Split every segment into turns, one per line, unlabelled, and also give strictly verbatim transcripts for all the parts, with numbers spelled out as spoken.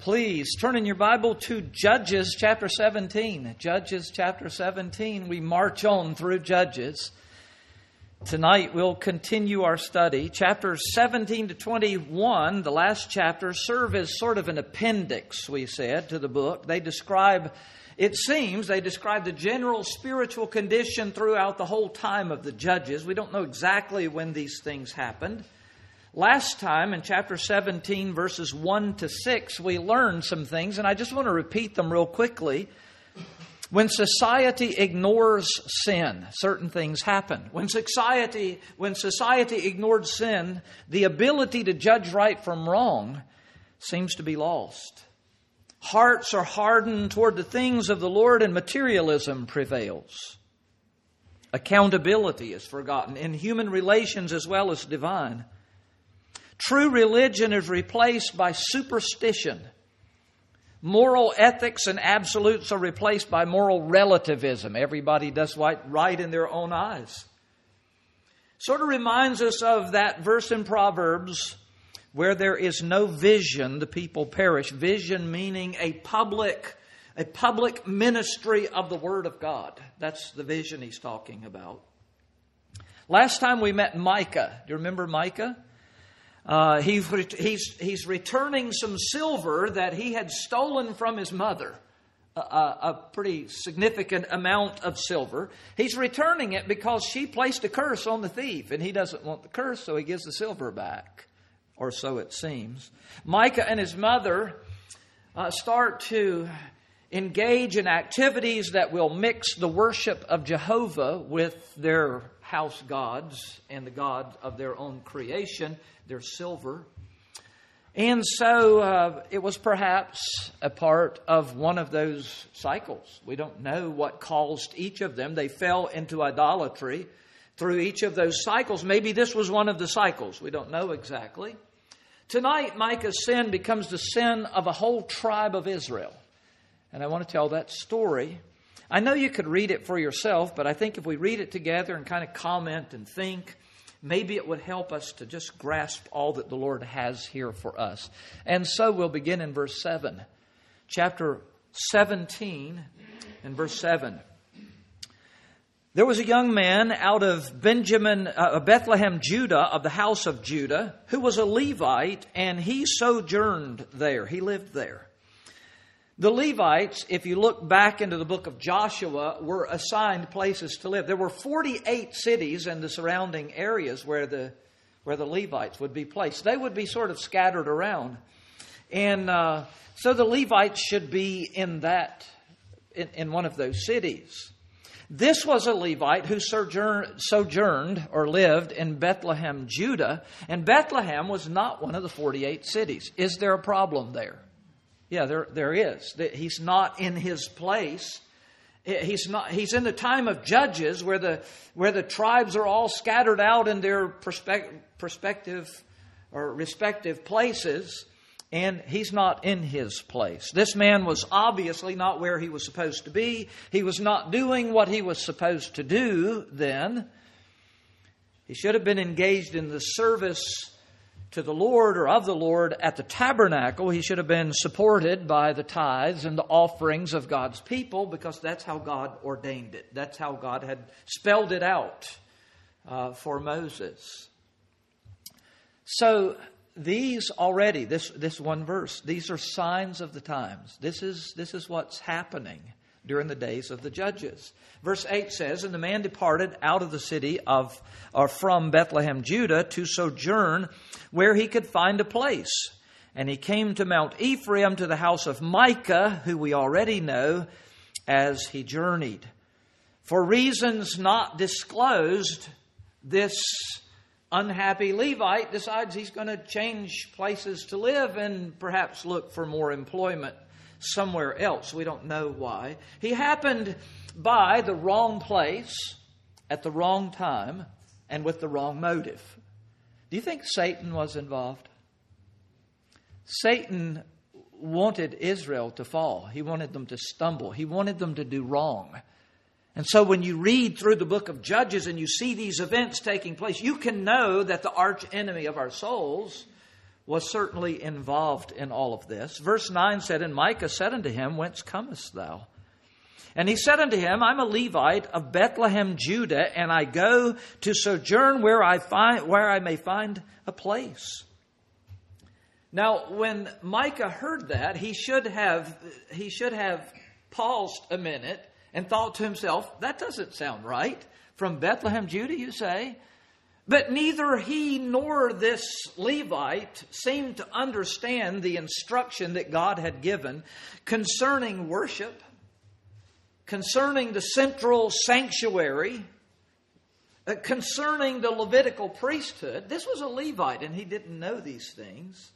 Please turn in your Bible to Judges chapter seventeen. Judges chapter seventeen. We march on through Judges. Tonight we'll continue our study. Chapters seventeen to twenty-one, the last chapter, serve as sort of an appendix, we said, to the book. They describe, it seems, they describe the general spiritual condition throughout the whole time of the Judges. We don't know exactly when these things happened. Last time, in chapter seventeen, verses one to six, we learned some things, and I just want to repeat them real quickly. When society ignores sin, certain things happen. When society, when society ignored sin, the ability to judge right from wrong seems to be lost. Hearts are hardened toward the things of the Lord, and materialism prevails. Accountability is forgotten in human relations as well as divine. True religion is replaced by superstition. Moral ethics and absolutes are replaced by moral relativism. Everybody does right in their own eyes. Sort of reminds us of that verse in Proverbs, where there is no vision, the people perish. Vision meaning a public, a public ministry of the Word of God. That's the vision he's talking about. Last time we met Micah. Do you remember Micah? Uh, he's, he's, he's returning some silver that he had stolen from his mother, a, a, a pretty significant amount of silver. He's returning it because she placed a curse on the thief, and he doesn't want the curse, so he gives the silver back, or so it seems. Micah and his mother uh, start to engage in activities that will mix the worship of Jehovah with their house gods and the God of their own creation, their silver. And so uh, it was perhaps a part of one of those cycles. We don't know what caused each of them. They fell into idolatry through each of those cycles. Maybe this was one of the cycles. We don't know exactly. Tonight, Micah's sin becomes the sin of a whole tribe of Israel. And I want to tell that story. I know you could read it for yourself, but I think if we read it together and kind of comment and think, maybe it would help us to just grasp all that the Lord has here for us. And so we'll begin in verse seven. Chapter seventeen and verse seven. There was a young man out of Benjamin, uh, Bethlehem, Judah, of the house of Judah, who was a Levite, and he sojourned there. He lived there. The Levites, if you look back into the book of Joshua, were assigned places to live. There were forty-eight cities in the surrounding areas where the where the Levites would be placed. They would be sort of scattered around. And uh, so the Levites should be in that, in, in one of those cities. This was a Levite who sojourned, sojourned or lived in Bethlehem, Judah. And Bethlehem was not one of the forty-eight cities. Is there a problem there? Yeah, there there is. He's not in his place. He's not. He's in the time of Judges, where the where the tribes are all scattered out in their perspective, perspective or respective places, and he's not in his place. This man was obviously not where he was supposed to be. He was not doing what he was supposed to do then. He should have been engaged in the service to the Lord or of the Lord at the tabernacle. He should have been supported by the tithes and the offerings of God's people, because that's how God ordained it. That's how God had spelled it out uh, for Moses. So these already, this this one verse, these are signs of the times. This is this is what's happening during the days of the Judges. Verse eight says, "And the man departed out of the city of, or from Bethlehem, Judah, to sojourn where he could find a place. And he came to Mount Ephraim, to the house of Micah, who we already know, as he journeyed. For reasons not disclosed, this unhappy Levite decides he's going to change places to live and perhaps look for more employment somewhere else. We don't know why. He happened by the wrong place at the wrong time and with the wrong motive." Do you think Satan was involved? Satan wanted Israel to fall. He wanted them to stumble. He wanted them to do wrong. And so when you read through the book of Judges and you see these events taking place, you can know that the arch enemy of our souls was certainly involved in all of this. Verse nine said, And Micah said unto him, Whence comest thou? And he said unto him, I'm a Levite of Bethlehem, Judah, and I go to sojourn where I find where I may find a place. Now, when Micah heard that, he should have he should have paused a minute and thought to himself, that doesn't sound right. From Bethlehem, Judah, you say? But neither he nor this Levite seemed to understand the instruction that God had given concerning worship, concerning the central sanctuary, uh, concerning the Levitical priesthood. This was a Levite, and he didn't know these things.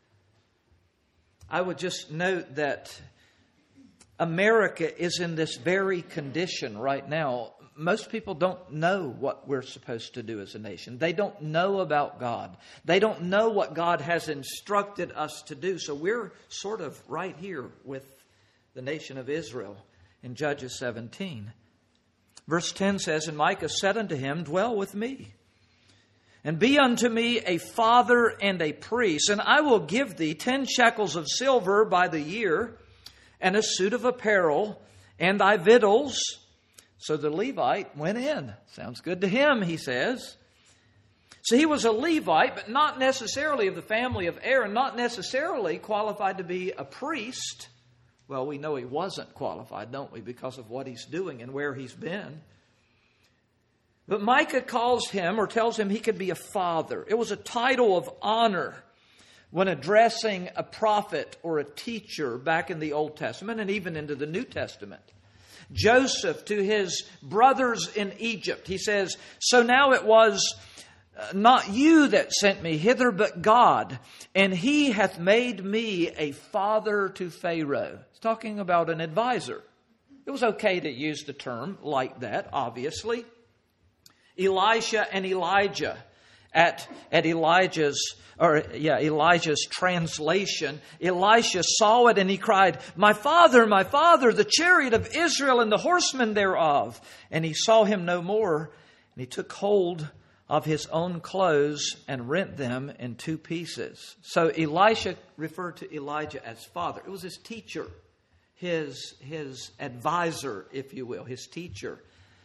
I would just note that America is in this very condition right now. Most people don't know what we're supposed to do as a nation. They don't know about God. They don't know what God has instructed us to do. So we're sort of right here with the nation of Israel in Judges seventeen. Verse ten says, And Micah said unto him, Dwell with me, and be unto me a father and a priest, and I will give thee ten shekels of silver by the year, and a suit of apparel, and thy victuals. So the Levite went in. Sounds good to him, he says. So he was a Levite, but not necessarily of the family of Aaron, not necessarily qualified to be a priest. Well, we know he wasn't qualified, don't we, because of what he's doing and where he's been. But Micah calls him, or tells him he could be a father. It was a title of honor when addressing a prophet or a teacher back in the Old Testament and even into the New Testament. Joseph to his brothers in Egypt, he says, So now it was not you that sent me hither, but God, and he hath made me a father to Pharaoh. He's talking about an advisor. It was okay to use the term like that, obviously. Elisha and Elijah at, at Elijah's or yeah, Elijah's translation, Elisha saw it and he cried, My father, my father, the chariot of Israel and the horsemen thereof. And he saw him no more, and he took hold of his own clothes and rent them in two pieces. So Elisha referred to Elijah as father. It was his teacher, his, his advisor, if you will, his teacher.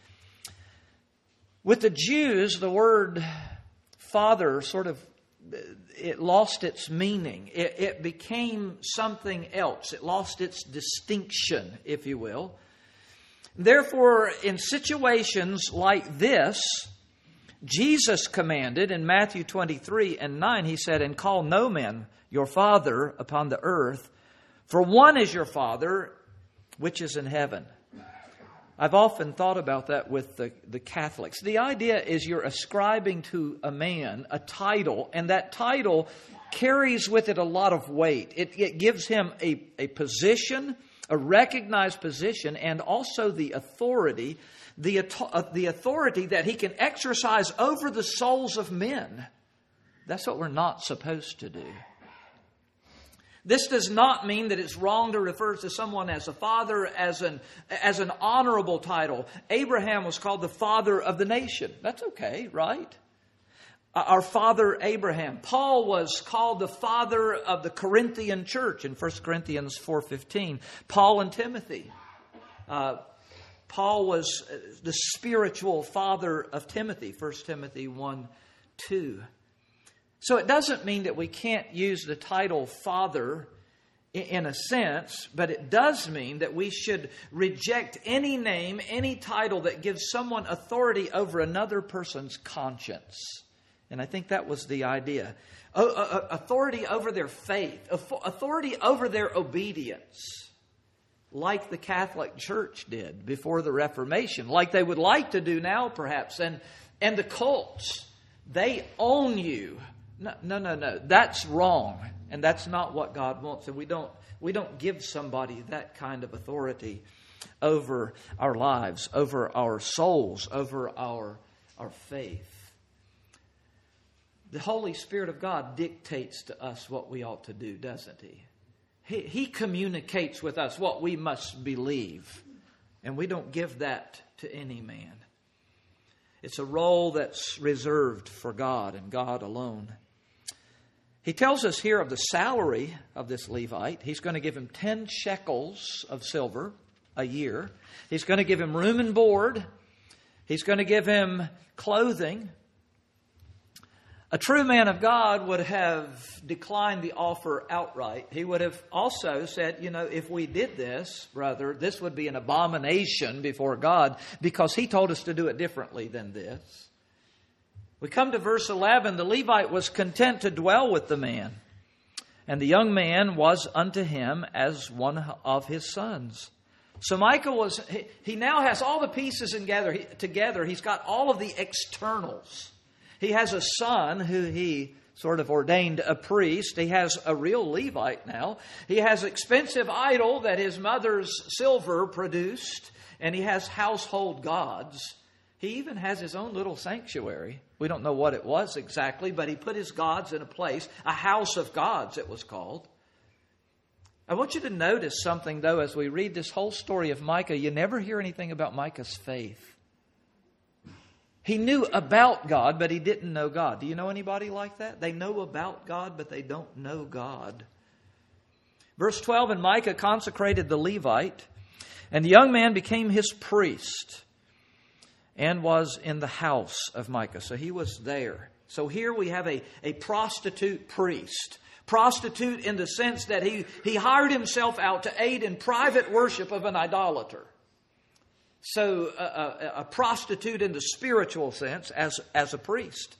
With the Jews, the word father sort of, it lost its meaning. It, it became something else. It lost its distinction, if you will. Therefore, in situations like this, Jesus commanded in Matthew twenty-three and nine, he said, And call no man your father upon the earth, for one is your Father, which is in heaven. I've often thought about that with the, the Catholics. The idea is you're ascribing to a man a title, and that title carries with it a lot of weight. It, it gives him a, a position, a recognized position, and also the authority, the, the authority that he can exercise over the souls of men. That's what we're not supposed to do. This does not mean that it's wrong to refer to someone as a father, as an, as an honorable title. Abraham was called the father of the nation. That's okay, right? Our father Abraham. Paul was called the father of the Corinthian church in First Corinthians four fifteen. Paul and Timothy. Uh, Paul was the spiritual father of Timothy, First Timothy one two. So it doesn't mean that we can't use the title father in a sense, but it does mean that we should reject any name, any title that gives someone authority over another person's conscience. And I think that was the idea. Authority over their faith, authority over their obedience, like the Catholic Church did before the Reformation, like they would like to do now perhaps, and, and the cults, they own you. No, no, no, no. That's wrong. And that's not what God wants. And we don't we don't give somebody that kind of authority over our lives, over our souls, over our, our faith. The Holy Spirit of God dictates to us what we ought to do, doesn't He? He, he communicates with us what we must believe. And we don't give that to any man. It's a role that's reserved for God and God alone. He tells us here of the salary of this Levite. He's going to give him ten shekels of silver a year. He's going to give him room and board. He's going to give him clothing. A true man of God would have declined the offer outright. He would have also said, you know, if we did this, brother, this would be an abomination before God because He told us to do it differently than this. We come to verse eleven. The Levite was content to dwell with the man, and the young man was unto him as one of his sons. So Micah was, he, he now has all the pieces together. He, together. He's got all of the externals. He has a son who he sort of ordained a priest. He has a real Levite now. He has expensive idol that his mother's silver produced. And he has household gods. He even has his own little sanctuary. We don't know what it was exactly, but he put his gods in a place. A house of gods, it was called. I want you to notice something, though, as we read this whole story of Micah. You never hear anything about Micah's faith. He knew about God, but he didn't know God. Do you know anybody like that? They know about God, but they don't know God. Verse twelve, and Micah consecrated the Levite, and the young man became his priest and was in the house of Micah. So he was there. So here we have a, a prostitute priest. Prostitute in the sense that he, he hired himself out to aid in private worship of an idolater. So a, a, a prostitute in the spiritual sense as, as a priest.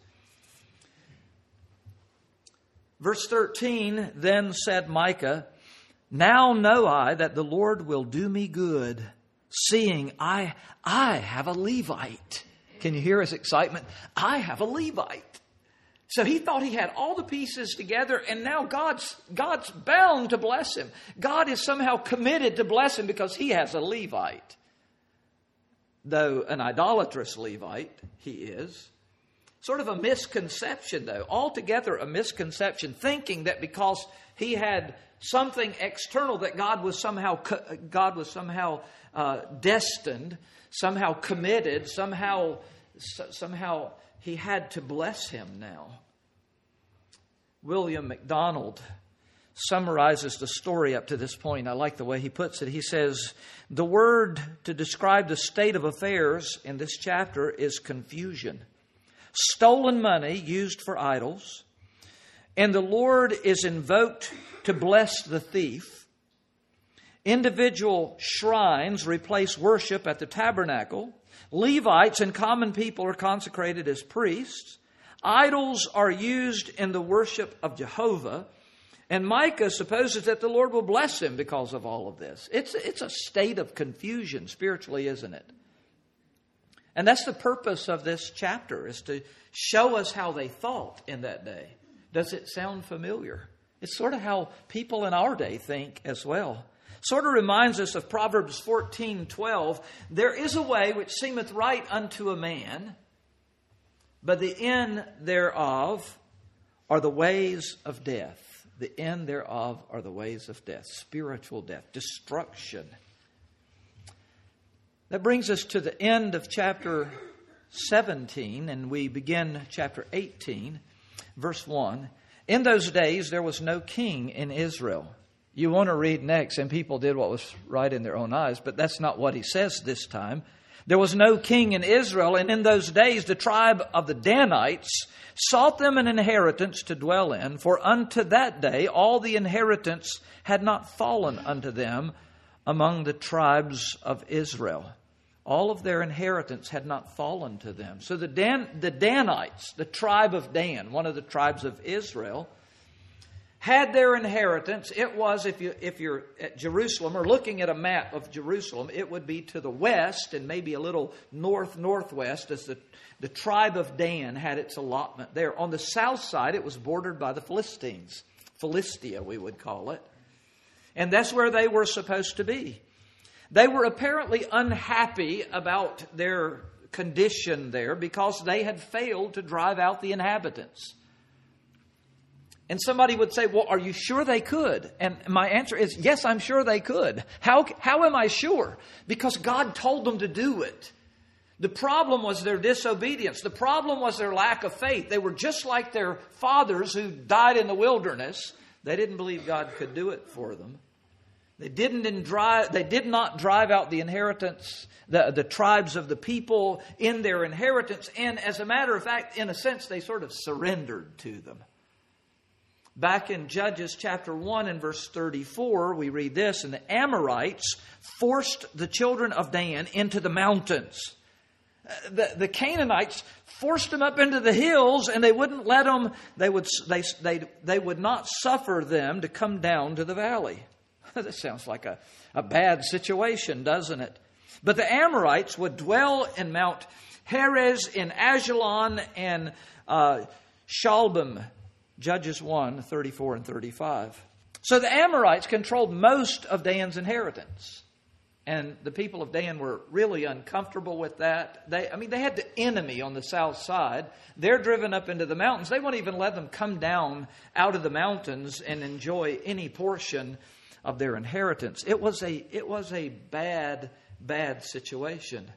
Verse thirteen, then said Micah, now know I that the Lord will do me good, seeing I, I have a Levite. Can you hear his excitement? I have a Levite. So he thought he had all the pieces together, and now God's, God's bound to bless him. God is somehow committed to bless him because he has a Levite. Though an idolatrous Levite, he is. Sort of a misconception, though. Altogether a misconception, thinking that because he had something external that God was somehow God was somehow uh, destined, somehow committed, somehow somehow he had to bless him now. William MacDonald summarizes the story up to this point. I like the way he puts it. He says, the word to describe the state of affairs in this chapter is confusion. Stolen money used for idols. And the Lord is invoked to bless the thief. Individual shrines replace worship at the tabernacle. Levites and common people are consecrated as priests. Idols are used in the worship of Jehovah. And Micah supposes that the Lord will bless him because of all of this. It's, it's a state of confusion spiritually, isn't it? And that's the purpose of this chapter, is to show us how they thought in that day. Does it sound familiar? It's sort of how people in our day think as well. Sort of reminds us of Proverbs fourteen twelve. There is a way which seemeth right unto a man, but the end thereof are the ways of death. The end thereof are the ways of death, spiritual death, destruction. That brings us to the end of chapter seventeen, and we begin chapter eighteen, verse one. In those days there was no king in Israel. You want to read next, and people did what was right in their own eyes, but that's not what he says this time. There was no king in Israel, and in those days the tribe of the Danites sought them an inheritance to dwell in, for unto that day all the inheritance had not fallen unto them among the tribes of Israel. All of their inheritance had not fallen to them. So the Dan, the Danites, the tribe of Dan, one of the tribes of Israel, had their inheritance. It was, if, you, if you're at Jerusalem or looking at a map of Jerusalem, it would be to the west and maybe a little north-northwest, as the, the tribe of Dan had its allotment there. On the south side, it was bordered by the Philistines. Philistia, we would call it. And that's where they were supposed to be. They were apparently unhappy about their condition there because they had failed to drive out the inhabitants. And somebody would say, well, are you sure they could? And my answer is, yes, I'm sure they could. How, how am I sure? Because God told them to do it. The problem was their disobedience. The problem was their lack of faith. They were just like their fathers who died in the wilderness. They didn't believe God could do it for them. They didn't drive, they did not drive out the inheritance, the, the tribes of the people in their inheritance. And as a matter of fact, in a sense, they sort of surrendered to them. Back in Judges chapter one and verse thirty-four, we read this, and the Amorites forced the children of Dan into the mountains. The, the Canaanites forced them up into the hills, and they wouldn't let them, they would, they, they, they would not suffer them to come down to the valley. That sounds like a, a bad situation, doesn't it? But the Amorites would dwell in Mount Heres, in Ajalon, and uh, Shalbim. Judges one, thirty-four and thirty-five. So the Amorites controlled most of Dan's inheritance. And the people of Dan were really uncomfortable with that. They, I mean, they had the enemy on the south side. They're driven up into the mountains. They won't even let them come down out of the mountains and enjoy any portion of their inheritance. It was a, it was a bad, bad situation.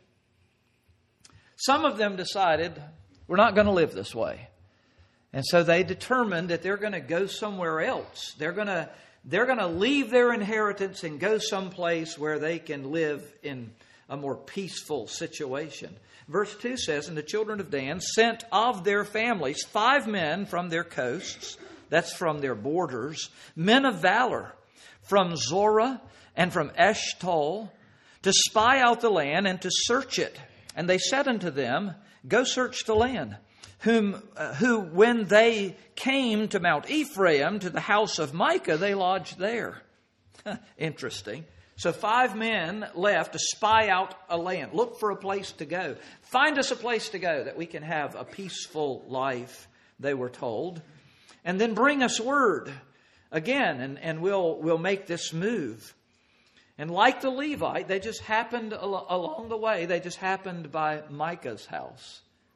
Some of them decided, we're not going to live this way. And so they determined that they're going to go somewhere else. They're going to they're going to leave their inheritance and go someplace where they can live in a more peaceful situation. Verse two says, and the children of Dan sent of their families five men from their coasts, that's from their borders, men of valor, from Zorah and from Eshtaol, to spy out the land and to search it. And they said unto them, go search the land. Whom, uh, who, when they came to Mount Ephraim, to the house of Micah, they lodged there. Interesting. So five men left to spy out a land. Look for a place to go. Find us a place to go that we can have a peaceful life, they were told. And then bring us word again, and, and we'll, we'll make this move. And like the Levite, they just happened al- along the way, they just happened by Micah's house.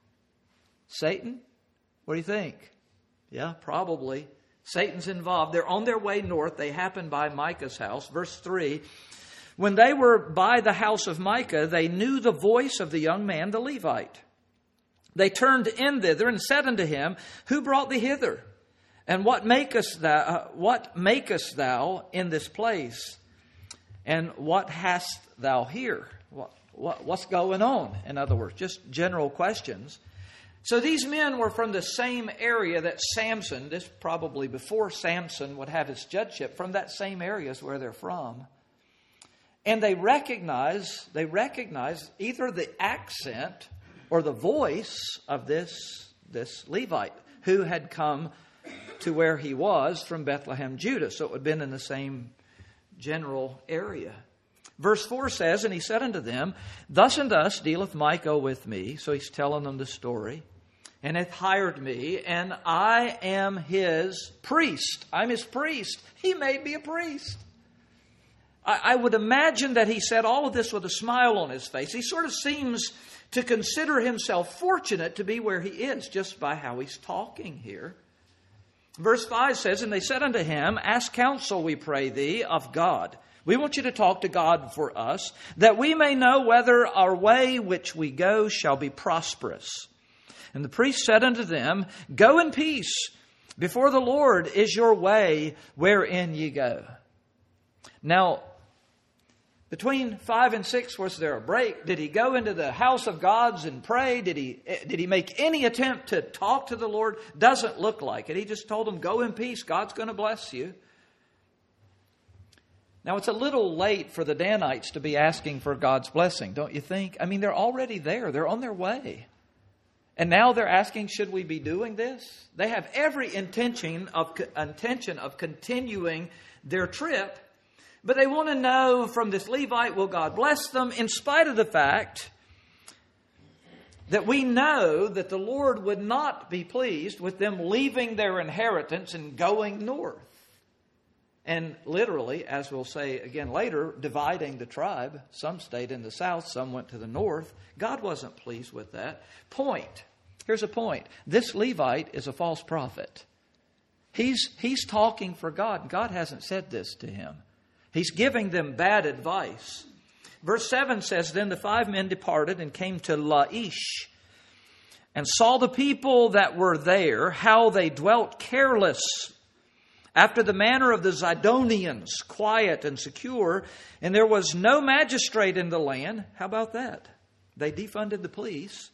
Satan? What do you think? Yeah, probably. Satan's involved. They're on their way north. They happen by Micah's house. Verse three. When they were by the house of Micah, they knew the voice of the young man, the Levite. They turned in thither and said unto him, who brought thee hither? And what makest thou, uh, what makest thou in this place? And what hast thou here? What, what, what's going on? In other words, just general questions. So these men were from the same area that Samson, this probably before Samson would have his judgeship, from that same area is where they're from. And they recognize, they recognize either the accent or the voice of this, this Levite who had come to where he was from Bethlehem, Judah. So it would have been in the same general area. Verse four says, and he said unto them, thus and thus dealeth Micah with me. So he's telling them the story. And hath hired me, and I am his priest. I'm his priest. He made me a priest. I, I would imagine that he said all of this with a smile on his face. He sort of seems to consider himself fortunate to be where he is just by how he's talking here. Verse five says, and they said unto him, ask counsel, we pray thee, of God. We want you to talk to God for us, that we may know whether our way which we go shall be prosperous. And the priest said unto them, go in peace. Before the Lord is your way wherein ye go. Now, between five and six, was there a break? Did he go into the house of gods and pray? Did he, did he make any attempt to talk to the Lord? Doesn't look like it. He just told them, go in peace. God's going to bless you. Now, it's a little late for the Danites to be asking for God's blessing, don't you think? I mean, they're already there. They're on their way. And now they're asking, should we be doing this? They have every intention of, intention of continuing their trip. But they want to know from this Levite, will God bless them? In spite of the fact that we know that the Lord would not be pleased with them leaving their inheritance and going north. And literally, as we'll say again later, dividing the tribe. Some stayed in the south, some went to the north. God wasn't pleased with that. Point. Here's a point. This Levite is a false prophet. He's, he's talking for God. God hasn't said this to him. He's giving them bad advice. Verse seven says, Then the five men departed and came to Laish, and saw the people that were there, how they dwelt careless, after the manner of the Zidonians, quiet and secure, and there was no magistrate in the land. How about that? They defunded the police.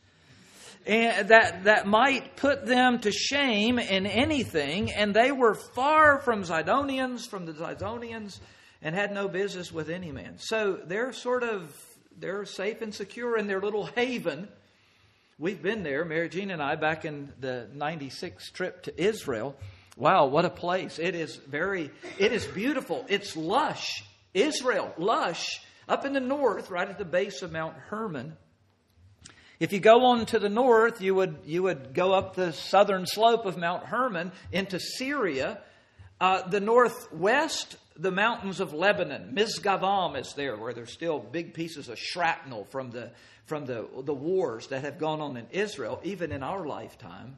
And that, that might put them to shame in anything, and they were far from Zidonians, from the Zidonians, and had no business with any man. So they're sort of, they're safe and secure in their little haven. We've been there, Mary Jean and I, back in the ninety-six trip to Israel. Wow, what a place. It is very, it is beautiful. It's lush. Israel, lush, up in the north, right at the base of Mount Hermon. If you go on to the north, you would you would go up the southern slope of Mount Hermon into Syria. Uh, the northwest, the mountains of Lebanon. Misgavam is there, where there's still big pieces of shrapnel from the from the, the wars that have gone on in Israel, even in our lifetime.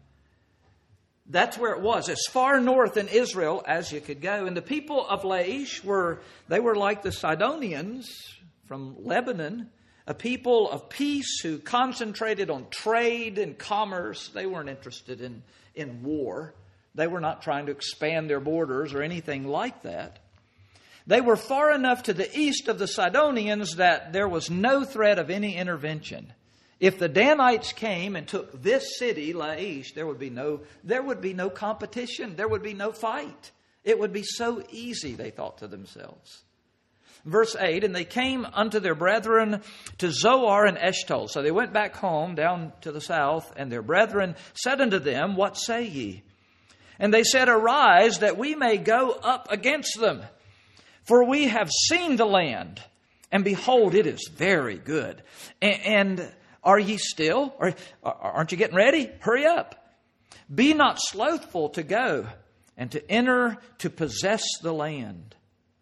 That's where it was, as far north in Israel as you could go. And the people of Laish were, they were like the Sidonians from Lebanon, a people of peace who concentrated on trade and commerce. They weren't interested in, in war. They were not trying to expand their borders or anything like that. They were far enough to the east of the Sidonians that there was no threat of any intervention. If the Danites came and took this city, Laish, there would be no, there would be no competition. There would be no fight. It would be so easy, they thought to themselves. Verse eight, and they came unto their brethren to Zoar and Eshtaol. So they went back home down to the south, and their brethren said unto them, What say ye? And they said, Arise, that we may go up against them. For we have seen the land, and behold, it is very good. And, and are ye still? Or, aren't you getting ready? Hurry up. Be not slothful to go, and to enter to possess the land.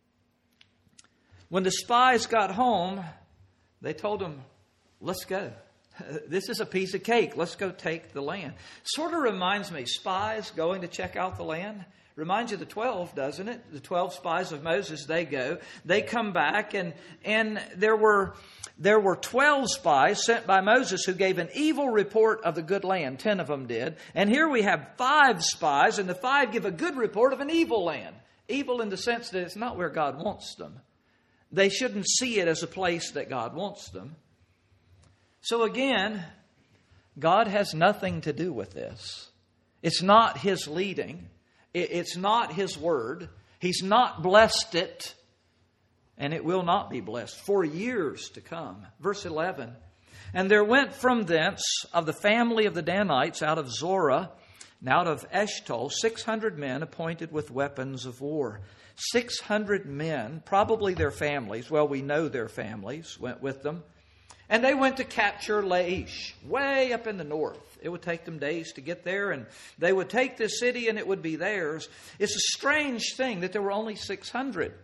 When the spies got home, they told them, let's go. This is a piece of cake. Let's go take the land. Sort of reminds me, spies going to check out the land. Reminds you of the twelve, doesn't it? The twelve spies of Moses, they go. They come back, and and there were there were twelve spies sent by Moses who gave an evil report of the good land. Ten of them did. And here we have five spies, and the five give a good report of an evil land. Evil in the sense that it's not where God wants them. They shouldn't see it as a place that God wants them. So again, God has nothing to do with this. It's not His leading. It's not His word. He's not blessed it. And it will not be blessed for years to come. Verse eleven. And there went from thence of the family of the Danites out of Zorah and out of Eshtaol six hundred men appointed with weapons of war. Six hundred men, probably their families. Well, we know their families went with them. And they went to capture Laish, way up in the north. It would take them days to get there, and they would take this city and it would be theirs. It's a strange thing that there were only six hundred.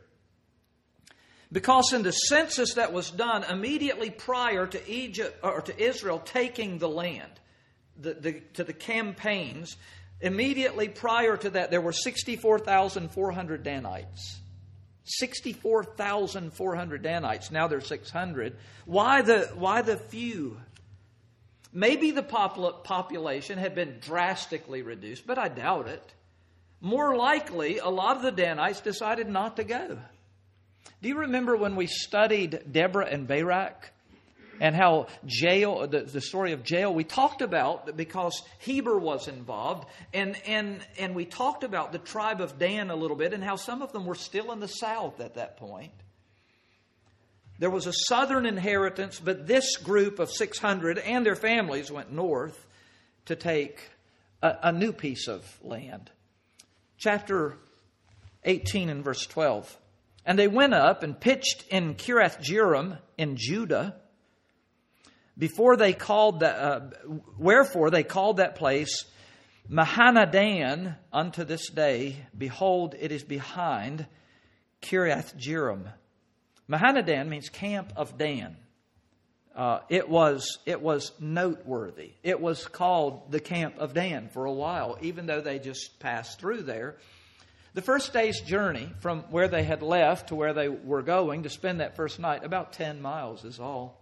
Because in the census that was done immediately prior to Egypt or to Israel taking the land, the, the, to the campaigns, immediately prior to that, there were sixty-four thousand four hundred Danites. sixty-four thousand four hundred Danites. Now there's six hundred. Why the, why the few? Maybe the popul- population had been drastically reduced, but I doubt it. More likely, a lot of the Danites decided not to go. Do you remember when we studied Deborah and Barak? And how Jael, the, the story of Jael, we talked about because Heber was involved. And, and, and we talked about the tribe of Dan a little bit and how some of them were still in the south at that point. There was a southern inheritance, but this group of six hundred and their families went north to take a, a new piece of land. Chapter eighteen and verse twelve. And they went up and pitched in Kiriath Jearim in Judah. Before they called that, uh, wherefore they called that place Mahanadan unto this day. Behold, it is behind Kiriath Jearim. Mahanadan means camp of Dan. Uh, it was it was noteworthy. It was called the camp of Dan for a while, even though they just passed through there. The first day's journey from where they had left to where they were going to spend that first night, about ten miles is all.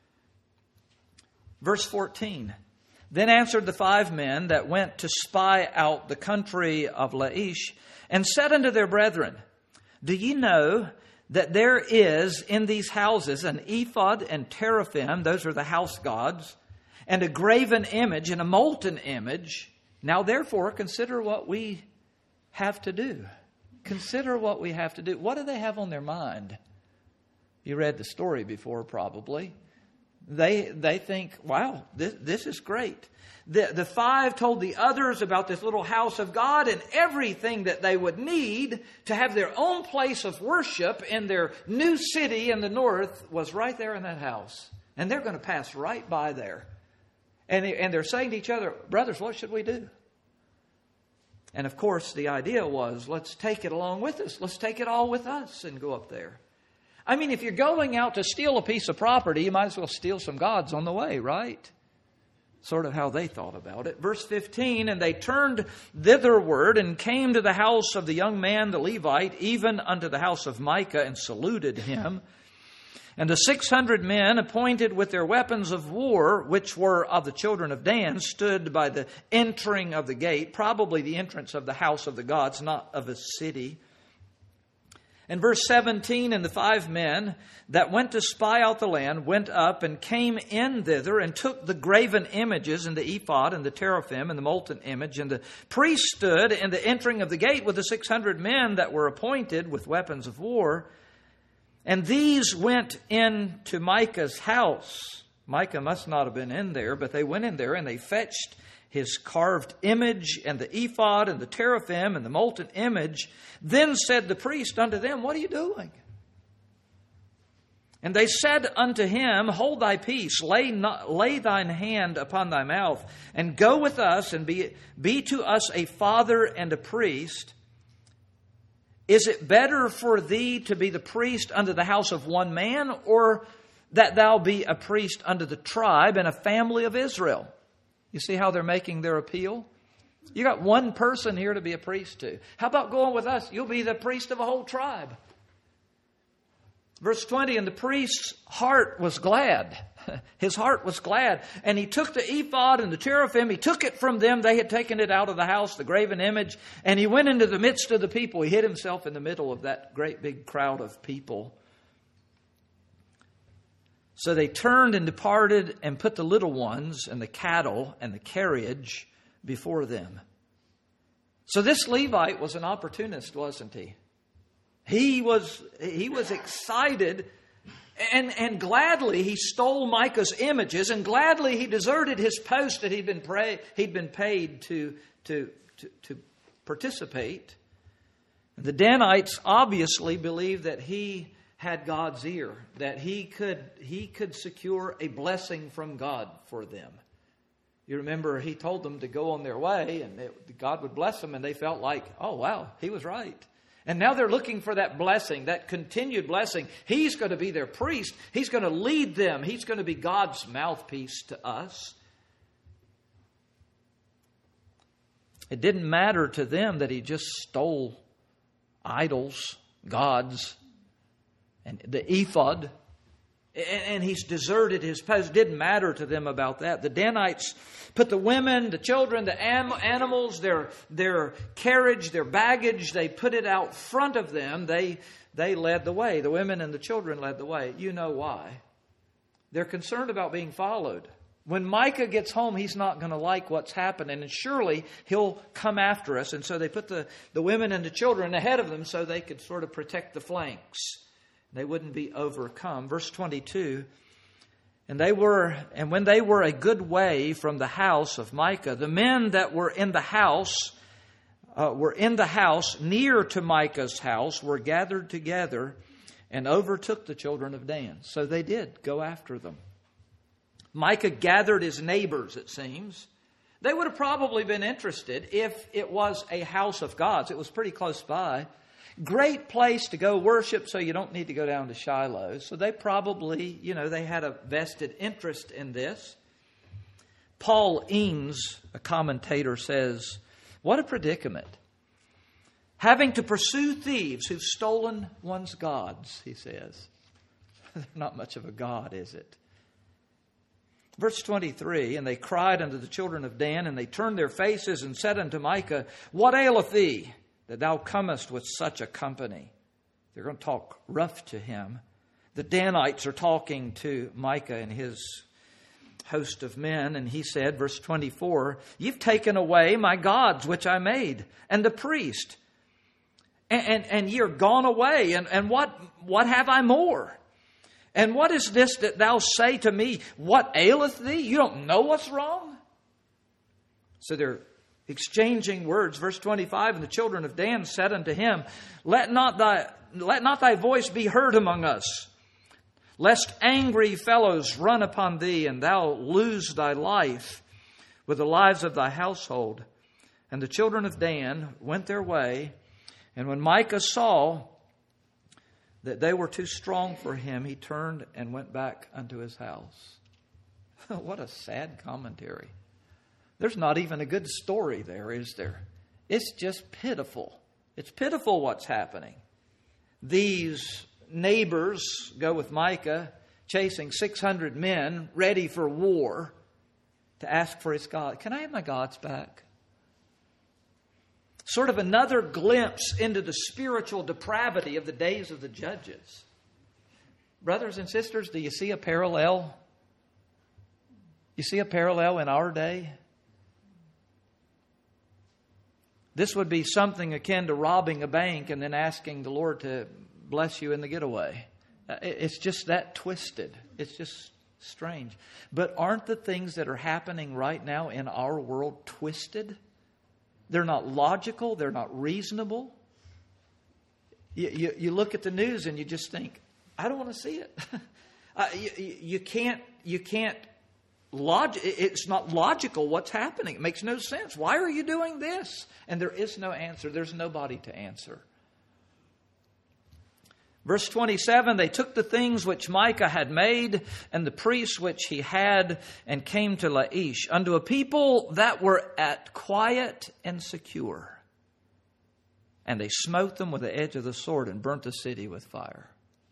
Verse fourteen. Then answered the five men that went to spy out the country of Laish, and said unto their brethren, Do ye know that there is in these houses an ephod and teraphim, those are the house gods, and a graven image and a molten image? Now therefore consider what we have to do. Consider what we have to do. What do they have on their mind? You read the story before probably. They they think, wow, this, this is great. The, the five told the others about this little house of God and everything that they would need to have their own place of worship in their new city in the north was right there in that house. And they're going to pass right by there. And, they, and they're saying to each other, brothers, what should we do? And of course, the idea was, let's take it along with us. Let's take it all with us and go up there. I mean, if you're going out to steal a piece of property, you might as well steal some gods on the way, right? Sort of how they thought about it. Verse fifteen, and they turned thitherward and came to the house of the young man, the Levite, even unto the house of Micah, and saluted him. And the six hundred men appointed with their weapons of war, which were of the children of Dan, stood by the entering of the gate, probably the entrance of the house of the gods, not of a city. And verse seventeen, and the five men that went to spy out the land went up and came in thither and took the graven images and the ephod and the teraphim and the molten image. And the priest stood in the entering of the gate with the six hundred men that were appointed with weapons of war. And these went into Micah's house. Micah must not have been in there, but they went in there and they fetched his carved image and the ephod and the teraphim and the molten image. Then said the priest unto them, What are you doing? And they said unto him, Hold thy peace, lay, not, lay thine hand upon thy mouth, and go with us, and be, be to us a father and a priest. Is it better for thee to be the priest unto the house of one man, or that thou be a priest unto the tribe and a family of Israel? You see how they're making their appeal? You got one person here to be a priest to. How about going with us? You'll be the priest of a whole tribe. Verse twenty, and the priest's heart was glad. His heart was glad. And he took the ephod and the teraphim. He took it from them. They had taken it out of the house, the graven image. And he went into the midst of the people. He hid himself in the middle of that great big crowd of people. So they turned and departed and put the little ones and the cattle and the carriage before them. So this Levite was an opportunist, wasn't he? He was, he was excited and, and gladly he stole Micah's images, and gladly he deserted his post that he'd been, pray, he'd been paid to, to, to, to participate. The Danites obviously believed that he had God's ear, that he could he could secure a blessing from God for them. You remember he told them to go on their way and it, God would bless them, and they felt like, oh wow, he was right. And now they're looking for that blessing, that continued blessing. He's going to be their priest. He's going to lead them. He's going to be God's mouthpiece to us. It didn't matter to them that he just stole idols, gods, and the ephod, and he's deserted his post. It didn't matter to them about that. The Danites put the women, the children, the animals, their their carriage, their baggage, they put it out front of them. They they led the way. The women and the children led the way. You know why? They're concerned about being followed. When Micah gets home, he's not going to like what's happening, and surely he'll come after us. And so they put the, the women and the children ahead of them so they could sort of protect the flanks. They wouldn't be overcome. Verse twenty-two, and they were, and when they were a good way from the house of Micah, the men that were in the house, uh, were in the house near to Micah's house, were gathered together and overtook the children of Dan. So they did go after them. Micah gathered his neighbors, it seems. They would have probably been interested if it was a house of gods. It was pretty close by. Great place to go worship, so you don't need to go down to Shiloh. So they probably, you know, they had a vested interest in this. Paul Eames, a commentator, says, what a predicament. having to pursue thieves who've stolen one's gods, he says. Not much of a God, is it? Verse twenty-three, and they cried unto the children of Dan, and they turned their faces and said unto Micah, What aileth thee, that thou comest with such a company? They're going to talk rough to him. The Danites are talking to Micah and his host of men, and he said, verse twenty-four, You've taken away my gods which I made, and the priest, and, and, and ye are gone away, and, and what, what have I more? And what is this that thou say to me, What aileth thee? You don't know what's wrong? So they're exchanging words. Verse twenty-five, and the children of Dan said unto him, Let not thy, let not thy voice be heard among us, lest angry fellows run upon thee, and thou lose thy life with the lives of thy household. And the children of Dan went their way, and when Micah saw that they were too strong for him, he turned and went back unto his house. What a sad commentary. There's not even a good story there, is there? It's just pitiful. It's pitiful what's happening. These neighbors go with Micah, chasing six hundred men, ready for war, to ask for his God. Can I have my gods back? Sort of another glimpse into the spiritual depravity of the days of the judges. Brothers and sisters, do you see a parallel? You see a parallel in our day? This would be something akin to robbing a bank and then asking the Lord to bless you in the getaway. It's just that twisted. It's just strange. But aren't the things that are happening right now in our world twisted? They're not logical. They're not reasonable. You, you, you look at the news and you just think, I don't want to see it. uh, you, you can't, you can't, log- it's not logical what's happening. It makes no sense. Why are you doing this? And there is no answer. There's nobody to answer. Verse twenty-seven, they took the things which Micah had made and the priests which he had and came to Laish, unto a people that were at quiet and secure. And they smote them with the edge of the sword and burnt the city with fire.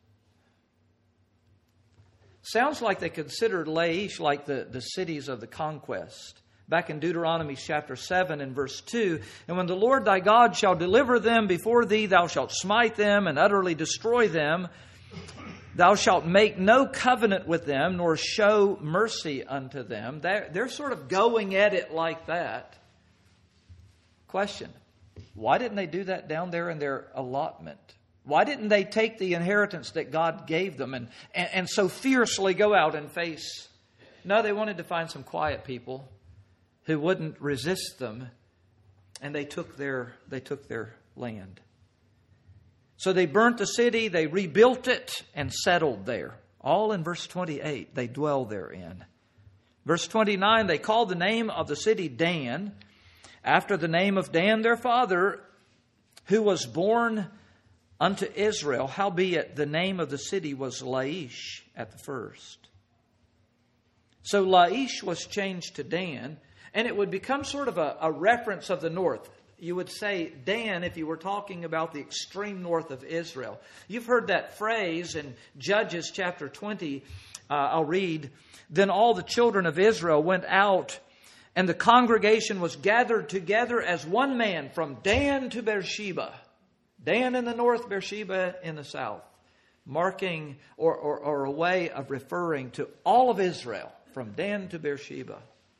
Sounds like they considered Laish like the, the cities of the conquest. Back in Deuteronomy chapter seven and verse two, and when the Lord thy God shall deliver them before thee, thou shalt smite them and utterly destroy them. Thou shalt make no covenant with them, nor show mercy unto them. They're, they're sort of going at it like that. Question, why didn't they do that down there in their allotment? Why didn't they take the inheritance that God gave them and, and, and so fiercely go out and face? No, they wanted to find some quiet people who wouldn't resist them, and they took their they took their land. So they burnt the city, they rebuilt it, and settled there. All in verse twenty-eight, they dwell therein. Verse twenty-nine, they called the name of the city Dan, after the name of Dan their father, who was born unto Israel. Howbeit the name of the city was Laish at the first. So Laish was changed to Dan, and it would become sort of a, a reference of the north. You would say Dan if you were talking about the extreme north of Israel. You've heard that phrase in Judges chapter twenty. Uh, I'll read. Then all the children of Israel went out, and the congregation was gathered together as one man from Dan to Beersheba. Dan in the north, Beersheba in the south. Marking or, or, or a way of referring to all of Israel from Dan to Beersheba.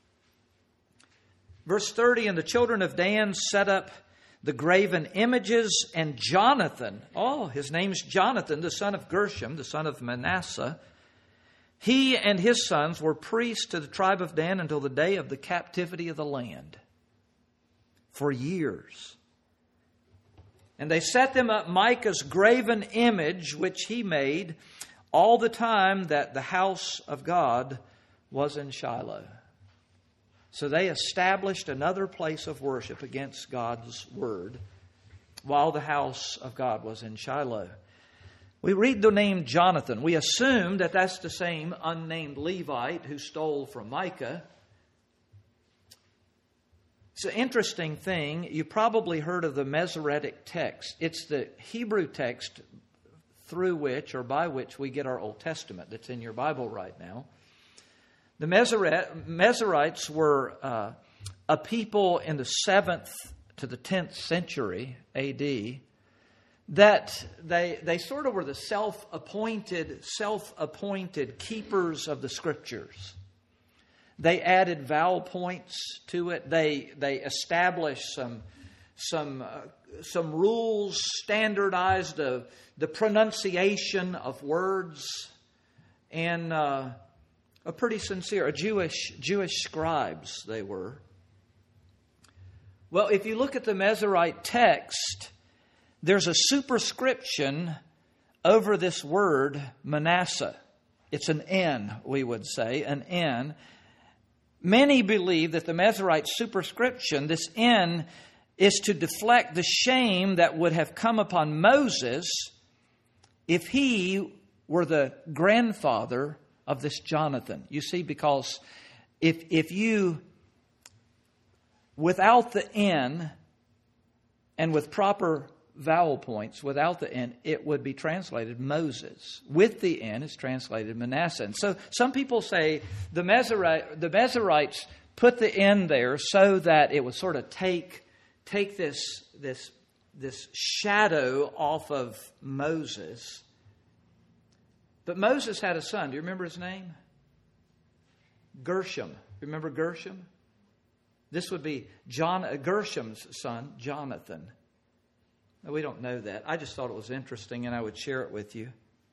Verse thirty, and the children of Dan set up the graven images, and Jonathan, oh, his name's Jonathan, the son of Gershom, the son of Manasseh, he and his sons were priests to the tribe of Dan until the day of the captivity of the land. For years. And they set them up Micah's graven image, which he made, all the time that the house of God was in Shiloh. So they established another place of worship against God's word while the house of God was in Shiloh. We read the name Jonathan. We assume that that's the same unnamed Levite who stole from Micah. It's an interesting thing. You probably heard of the Masoretic text. It's the Hebrew text through which or by which we get our Old Testament that's in your Bible right now. The Masoretes were uh, a people in the seventh to the tenth century A D that they they sort of were the self-appointed, self-appointed keepers of the Scriptures. They added vowel points to it. They they established some some uh, some rules, standardized the the pronunciation of words, and uh, a pretty sincere, a Jewish Jewish scribes they were. Well, if you look at the Masorete text, there's a superscription over this word Manasseh. It's an N, we would say, an N. Many believe that the Masorete superscription, this N, is to deflect the shame that would have come upon Moses if he were the grandfather of this Jonathan. You see, because if if you, without the N and with proper vowel points, without the N, it would be translated Moses. With the N, it's translated Manasseh. And so some people say the Masorete, the Masoretes put the N there so that it would sort of take take this this this shadow off of Moses. But Moses had a son. Do you remember his name? Gershom. Remember Gershom? This would be John Gershom's son, Jonathan. We don't know that. I just thought it was interesting and I would share it with you.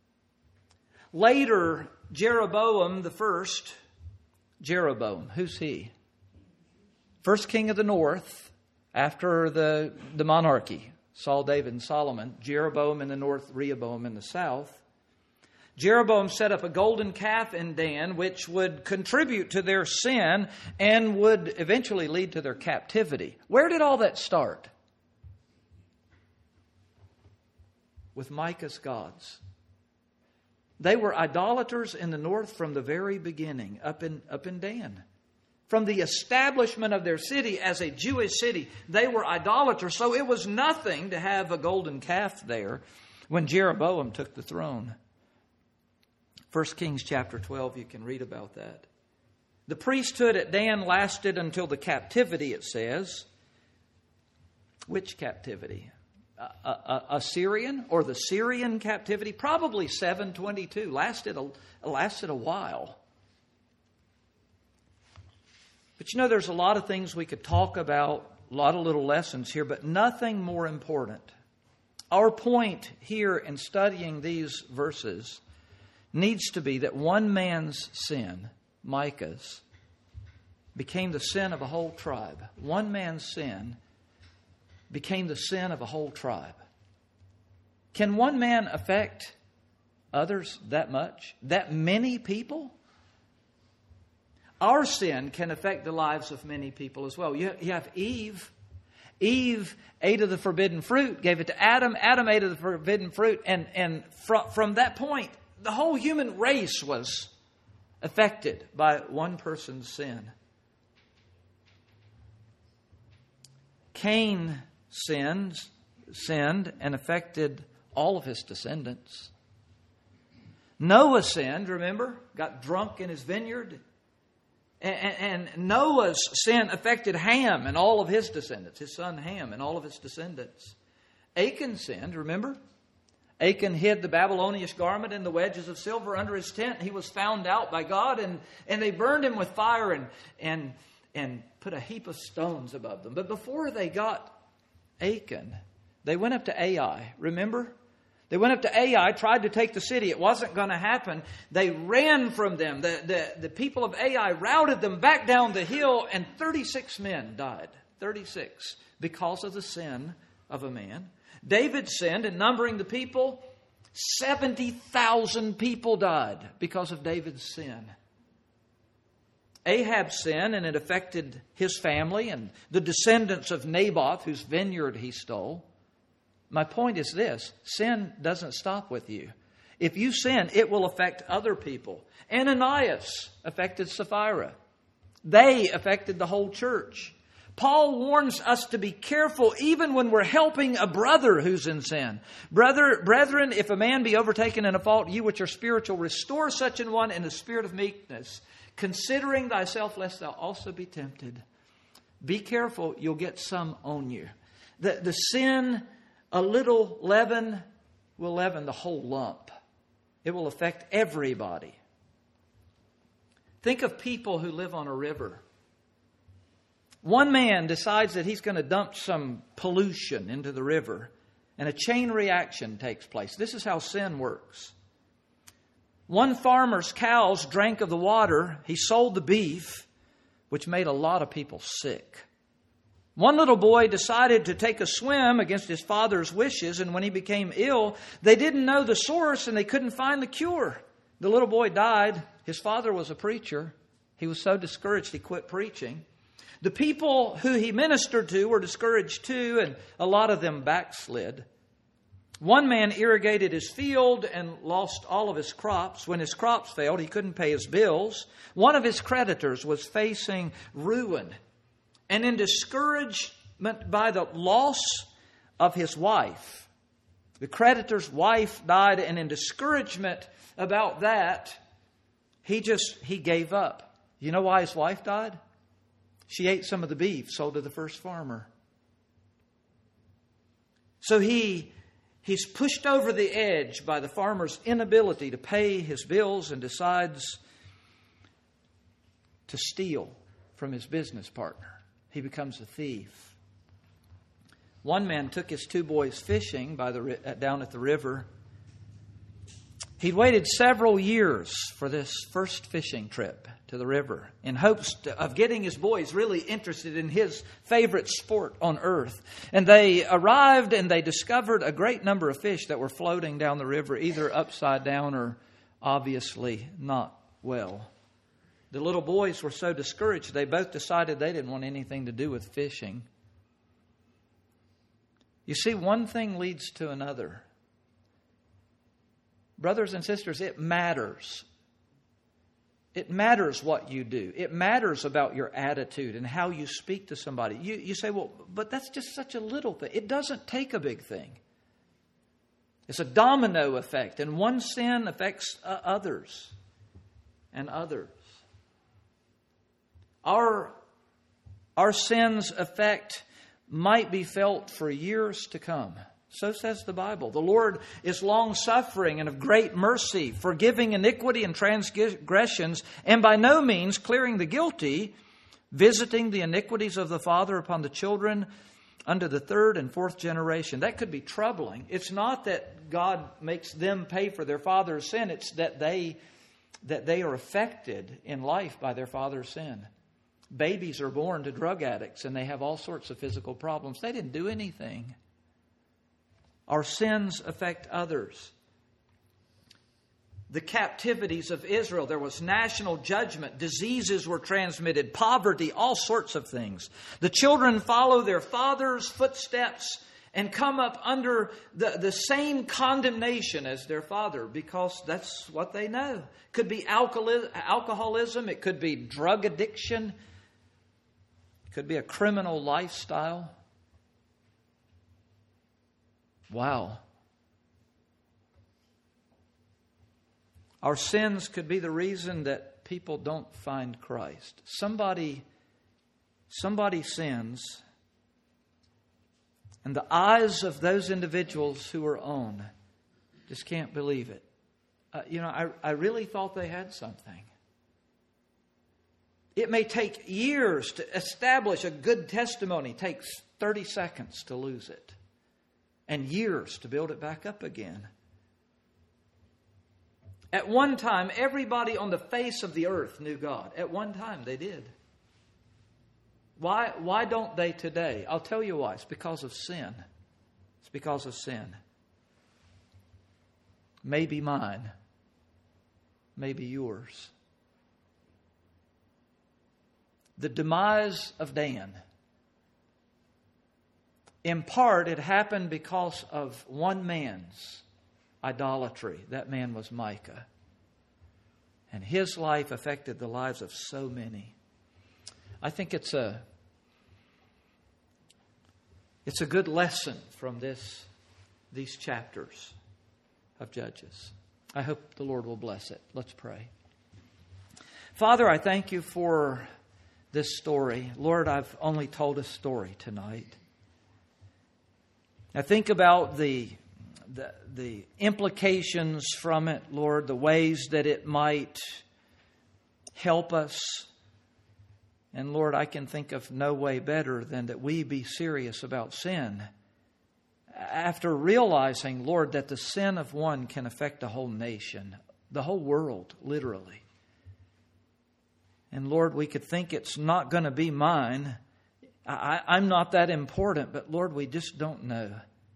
Later, Jeroboam the first, Jeroboam, who's he? First king of the north after the, the monarchy. Saul, David, and Solomon. Jeroboam in the north, Rehoboam in the south. Jeroboam set up a golden calf in Dan, which would contribute to their sin and would eventually lead to their captivity. Where did all that start? With Micah's gods. They were idolaters in the north from the very beginning, up in, up in Dan. From the establishment of their city as a Jewish city, they were idolaters. So it was nothing to have a golden calf there when Jeroboam took the throne. First Kings chapter twelve, you can read about that. The priesthood at Dan lasted until the captivity, it says. Which captivity? Uh, uh, Assyrian or the Syrian captivity? Probably seven twenty-two. Lasted a, lasted a while. But you know, there's a lot of things we could talk about, a lot of little lessons here, but nothing more important. Our point here in studying these verses needs to be that one man's sin, Micah's, became the sin of a whole tribe. One man's sin became the sin of a whole tribe. Can one man affect others that much? That many people? Our sin can affect the lives of many people as well. You have Eve. Eve ate of the forbidden fruit, gave it to Adam. Adam ate of the forbidden fruit. And, and from, from that point, the whole human race was affected by one person's sin. Cain sinned, sinned and affected all of his descendants. Noah sinned, remember? Got drunk in his vineyard. And, and Noah's sin affected Ham and all of his descendants, his son Ham and all of his descendants. Achan sinned, remember? Achan hid the Babylonian garment and the wedges of silver under his tent. He was found out by God, and, and they burned him with fire and, and, and put a heap of stones above them. But before they got Achan, they went up to Ai, remember? They went up to Ai, tried to take the city. It wasn't going to happen. They ran from them. The, the, the people of Ai routed them back down the hill, and thirty-six men died. thirty-six, because of the sin of a man. David sinned, and numbering the people, seventy thousand people died because of David's sin. Ahab sinned, and it affected his family and the descendants of Naboth, whose vineyard he stole. My point is this: sin doesn't stop with you. If you sin, it will affect other people. Ananias affected Sapphira. They affected the whole church. Paul warns us to be careful even when we're helping a brother who's in sin. Brother, brethren, if a man be overtaken in a fault, you which are spiritual, restore such an one in the spirit of meekness, considering thyself lest thou also be tempted. Be careful, you'll get some on you. The, the sin, a little leaven, will leaven the whole lump. It will affect everybody. Think of people who live on a river. One man decides that he's going to dump some pollution into the river, and a chain reaction takes place. This is how sin works. One farmer's cows drank of the water. He sold the beef, which made a lot of people sick. One little boy decided to take a swim against his father's wishes, and when he became ill, they didn't know the source and they couldn't find the cure. The little boy died. His father was a preacher. He was so discouraged he quit preaching. The people who he ministered to were discouraged too, and a lot of them backslid. One man irrigated his field and lost all of his crops. When his crops failed, he couldn't pay his bills. One of his creditors was facing ruin. And in discouragement by the loss of his wife, the creditor's wife died, and in discouragement about that, he just, he gave up. You know why his wife died? She ate some of the beef sold to the first farmer. So he he's pushed over the edge by the farmer's inability to pay his bills and decides to steal from his business partner. He becomes a thief. One man took his two boys fishing by the down at the river. He'd waited several years for this first fishing trip to the river in hopes to, of getting his boys really interested in his favorite sport on earth. And they arrived and they discovered a great number of fish that were floating down the river, either upside down or obviously not well. The little boys were so discouraged, they both decided they didn't want anything to do with fishing. You see, one thing leads to another. Brothers and sisters, it matters. It matters what you do. It matters about your attitude and how you speak to somebody. You, you say, well, but that's just such a little thing. It doesn't take a big thing. It's a domino effect, and one sin affects uh, others and others. Our, our sin's effect might be felt for years to come. So says the Bible. The Lord is long-suffering and of great mercy, forgiving iniquity and transgressions, and by no means clearing the guilty, visiting the iniquities of the father upon the children unto the third and fourth generation. That could be troubling. It's not that God makes them pay for their father's sin. It's that they, that they are affected in life by their father's sin. Babies are born to drug addicts and they have all sorts of physical problems. They didn't do anything. Our sins affect others. The captivities of Israel, there was national judgment. Diseases were transmitted, poverty, all sorts of things. The children follow their father's footsteps and come up under the, the same condemnation as their father because that's what they know. It could be alcoholism. It could be drug addiction. It could be a criminal lifestyle. Wow. Our sins could be the reason that people don't find Christ. Somebody, somebody sins, and the eyes of those individuals who are on just can't believe it. Uh, you know, I, I really thought they had something. It may take years to establish a good testimony. It takes thirty seconds to lose it. And years to build it back up again. At one time, everybody on the face of the earth knew God. At one time, they did. Why, why don't they today? I'll tell you why. It's because of sin. It's because of sin. Maybe mine. Maybe yours. The demise of Dan. In part, it happened because of one man's idolatry. That man was Micah. And his life affected the lives of so many. I think it's a, It's a good lesson from this, these chapters of Judges. I hope the Lord will bless it. Let's pray. Father, I thank you for this story. Lord, I've only told a story tonight. I think about the, the, the implications from it, Lord, the ways that it might help us. And Lord, I can think of no way better than that we be serious about sin. After realizing, Lord, that the sin of one can affect the whole nation, the whole world, literally. And Lord, we could think it's not going to be mine. I, I'm not that important, but Lord, we just don't know.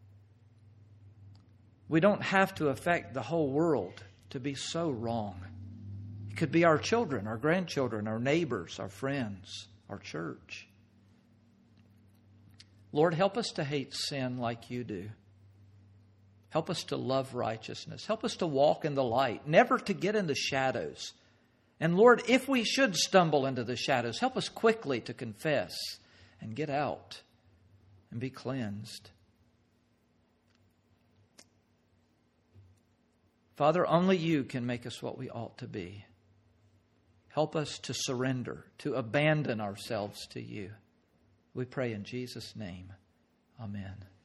We don't have to affect the whole world to be so wrong. It could be our children, our grandchildren, our neighbors, our friends, our church. Lord, help us to hate sin like you do. Help us to love righteousness. Help us to walk in the light, never to get in the shadows. And Lord, if we should stumble into the shadows, help us quickly to confess and get out and be cleansed. Father, only you can make us what we ought to be. Help us to surrender, to abandon ourselves to you. We pray in Jesus' name. Amen.